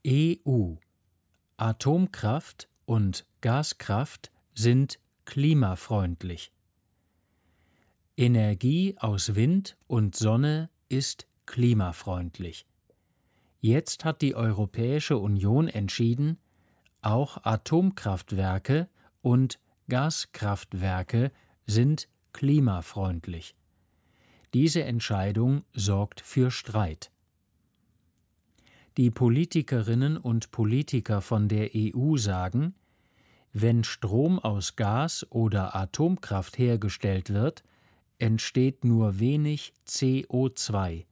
EU. Atomkraft und Gaskraft sind klimafreundlich. Energie aus Wind und Sonne ist klimafreundlich. Jetzt hat die Europäische Union entschieden, auch Atomkraftwerke und Gaskraftwerke sind klimafreundlich. Diese Entscheidung sorgt für Streit. Die Politikerinnen und Politiker von der EU sagen, wenn Strom aus Gas oder Atomkraft hergestellt wird, entsteht nur wenig CO2.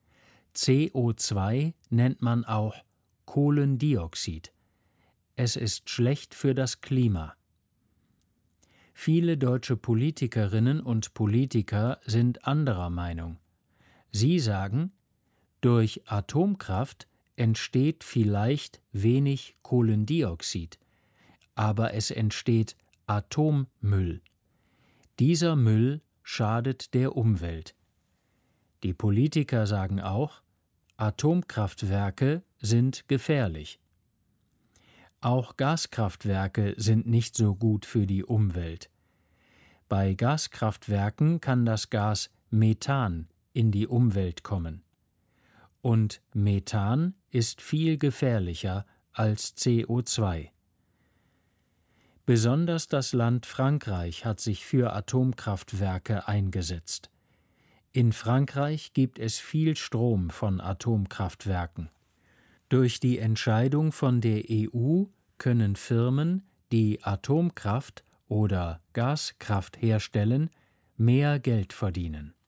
CO2 nennt man auch Kohlendioxid. Es ist schlecht für das Klima. Viele deutsche Politikerinnen und Politiker sind anderer Meinung. Sie sagen, durch Atomkraft entsteht vielleicht wenig Kohlendioxid, aber es entsteht Atommüll. Dieser Müll schadet der Umwelt. Die Politiker sagen auch, Atomkraftwerke sind gefährlich. Auch Gaskraftwerke sind nicht so gut für die Umwelt. Bei Gaskraftwerken kann das Gas Methan in die Umwelt kommen. Und Methan ist viel gefährlicher als CO2. Besonders das Land Frankreich hat sich für Atomkraftwerke eingesetzt. In Frankreich gibt es viel Strom von Atomkraftwerken. Durch die Entscheidung von der EU können Firmen, die Atomkraft oder Gaskraft herstellen, mehr Geld verdienen.